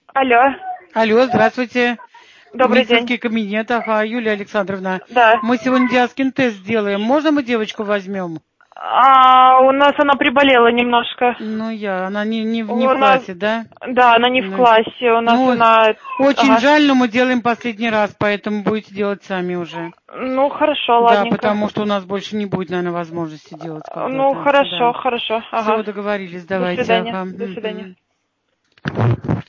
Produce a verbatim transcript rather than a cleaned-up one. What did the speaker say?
Алло. Алло, здравствуйте. Добрый день. Медицинский кабинет, ага, Юлия Александровна. Да. Мы сегодня диаскин тест сделаем. Можно мы девочку возьмем? А, у нас она приболела немножко. Ну, я, она не, не, в- не У в нас, классе, да? да, она не в Ну, классе. У нас ну, она... очень Ага. жаль, но мы делаем последний раз, поэтому будете делать сами уже. Ну, хорошо, Да, ладненько. потому что у нас больше не будет, наверное, возможности делать Ну, когда-то. хорошо, Да. хорошо. Все, Ага. договорились, До давайте. свидания. Ага. До свидания. Мгм.